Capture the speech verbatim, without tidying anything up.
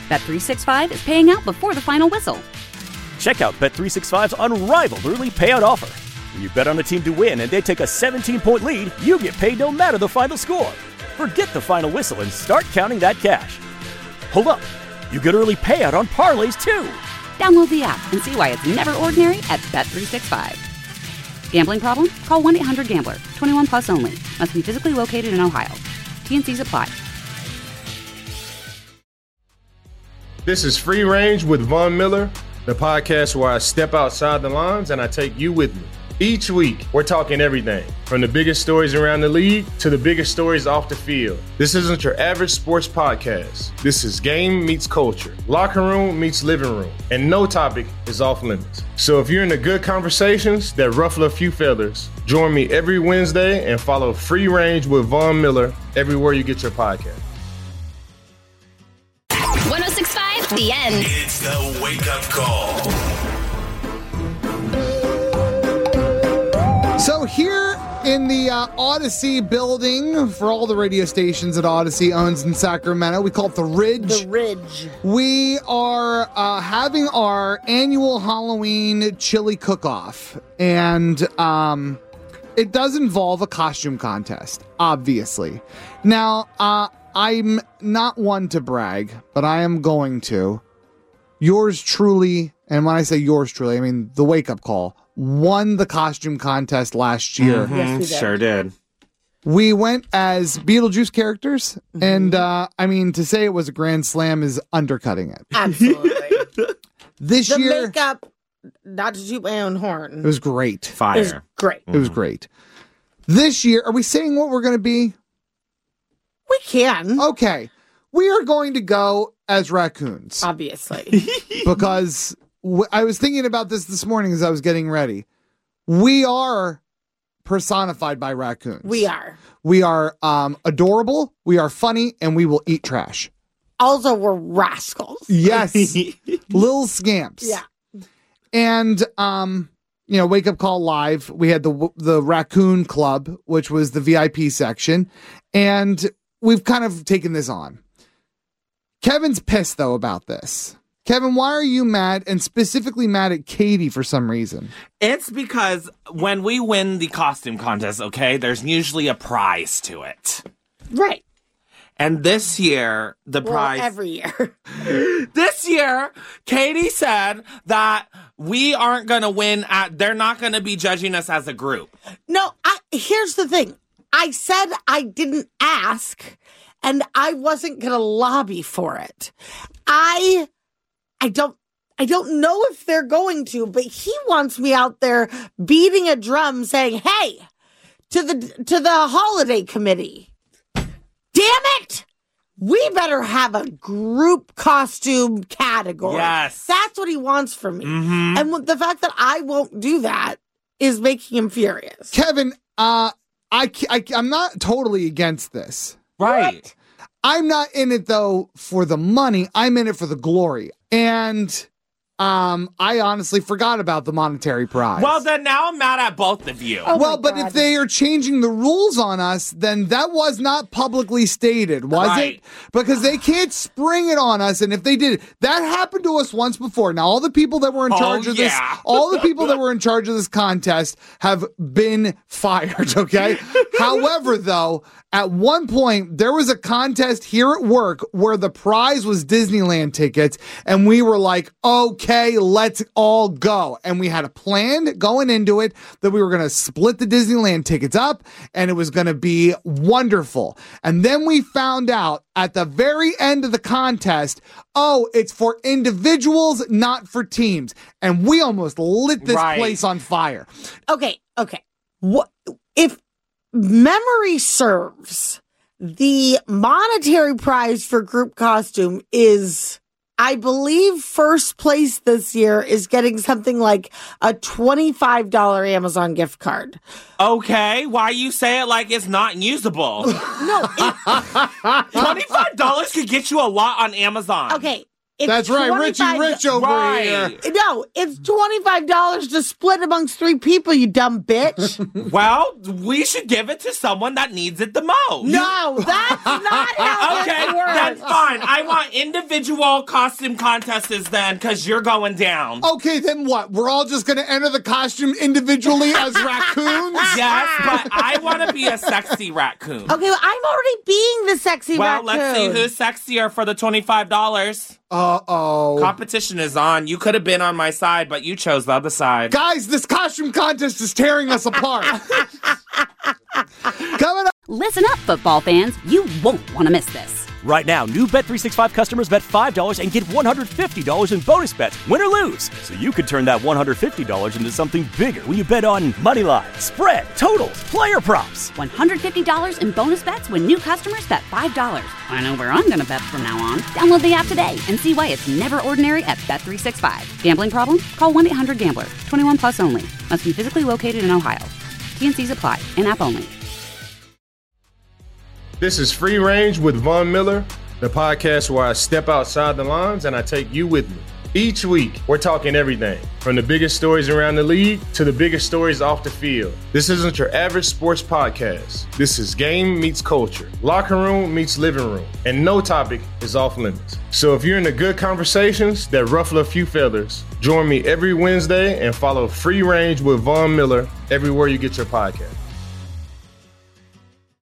Bet three sixty-five is paying out before the final whistle. Check out Bet three sixty-five's unrivaled early payout offer. When you bet on a team to win and they take a seventeen-point lead, you get paid no matter the final score. Forget the final whistle and start counting that cash. Hold up. You get early payout on parlays, too. Download the app and see why it's never ordinary at Bet three sixty-five. Gambling problem? Call one eight hundred gambler. twenty-one plus only. Must be physically located in Ohio. T N Cs apply. This is Free Range with Von Miller, the podcast where I step outside the lines and I take you with me. Each week, we're talking everything from the biggest stories around the league to the biggest stories off the field. This isn't your average sports podcast. This is game meets culture, locker room meets living room, and no topic is off limits. So if you're into good conversations that ruffle a few feathers, join me every Wednesday and follow Free Range with Von Miller everywhere you get your podcast. one oh six point five, The End. It's the wake-up call. So here in the uh, Odyssey building for all the radio stations that Odyssey owns in Sacramento, we call it the Ridge. The Ridge. We are uh, having our annual Halloween chili cook-off, and um, it does involve a costume contest, obviously. Now, uh, I'm not one to brag, but I am going to. Yours truly, and when I say yours truly, I mean the wake-up call, won the costume contest last year. Mm-hmm. Yes, we did. Sure did. We went as Beetlejuice characters, mm-hmm. and uh, I mean, to say it was a grand slam is undercutting it. Absolutely. This the year, makeup, not to toot my own horn, it was great. Fire. It was great. Mm-hmm. It was great. This year, are we saying what we're going to be? We can. Okay. We are going to go as raccoons. Obviously. Because w- I was thinking about this this morning as I was getting ready. We are personified by raccoons. We are. We are um, adorable, we are funny, and we will eat trash. Also, we're rascals. Yes. Little scamps. Yeah. And, um, you know, Wake Up Call Live, we had the the Raccoon Club, which was the V I P section. And we've kind of taken this on. Kevin's pissed, though, about this. Kevin, why are you mad, and specifically mad at Katie for some reason? It's because when we win the costume contest, okay, there's usually a prize to it. Right. And this year, the well, prize... every year. This year, Katie said that we aren't going to win at... They're not going to be judging us as a group. No, I, here's the thing. I said I didn't ask... And I wasn't going to lobby for it. I, I don't, I don't know if they're going to, but he wants me out there beating a drum saying, hey, to the, to the holiday committee. Damn it. We better have a group costume category. Yes. That's what he wants from me. Mm-hmm. And the fact that I won't do that is making him furious. Kevin, uh, I, I, I'm not totally against this. Right. What? I'm not in it, though, for the money. I'm in it for the glory. And um, I honestly forgot about the monetary prize. Well, then now I'm mad at both of you. Oh well, my but God. if they are changing the rules on us, then that was not publicly stated, was Right. it? Because they can't spring it on us. And if they did, that happened to us once before. Now, all the people that were in Oh, charge of this, yeah. all the people that were in charge of this contest have been fired, okay? However, though, at one point, there was a contest here at work where the prize was Disneyland tickets, and we were like, okay, let's all go. And we had a plan going into it that we were going to split the Disneyland tickets up, and it was going to be wonderful. And then we found out at the very end of the contest, oh, it's for individuals, not for teams. And we almost lit this Right. place on fire. Okay, okay. What if memory serves? The monetary prize for group costume is, I believe, first place this year is getting something like a twenty-five dollars Amazon gift card. Okay, why you say it like it's not usable? No, it, twenty-five dollars could get you a lot on Amazon. okay. It's That's right, Richie twenty-five Rich over Right. here. No, it's twenty-five dollars to split amongst three people, you dumb bitch. Well, we should give it to someone that needs it the most. No, that's not how Okay, this works. that's fine. I want individual costume contests then, because you're going down. Okay, then what? We're all just going to enter the costume individually as raccoons? Yes, but I want to be a sexy raccoon. Okay, well, I'm already being the sexy Well, raccoon. let's see who's sexier for the twenty-five dollars. Uh-oh. Competition is on. You could have been on my side, but you chose the other side. Guys, this costume contest is tearing us apart. Coming up. Listen up, football fans. You won't want to miss this. Right now, new Bet three sixty-five customers bet five dollars and get one hundred fifty dollars in bonus bets, win or lose. So you could turn that one hundred fifty dollars into something bigger when you bet on money line, spread, totals, player props. one hundred fifty dollars in bonus bets when new customers bet five dollars. I know where I'm going to bet from now on. Download the app today and see why it's never ordinary at Bet three sixty-five. Gambling problem? Call one eight hundred gambler. twenty-one plus only. Must be physically located in Ohio. T N Cs apply. In-app only. This is Free Range with Von Miller, the podcast where I step outside the lines and I take you with me. Each week, we're talking everything from the biggest stories around the league to the biggest stories off the field. This isn't your average sports podcast. This is game meets culture, locker room meets living room, and no topic is off limits. So if you're into good conversations that ruffle a few feathers, join me every Wednesday and follow Free Range with Von Miller everywhere you get your podcast.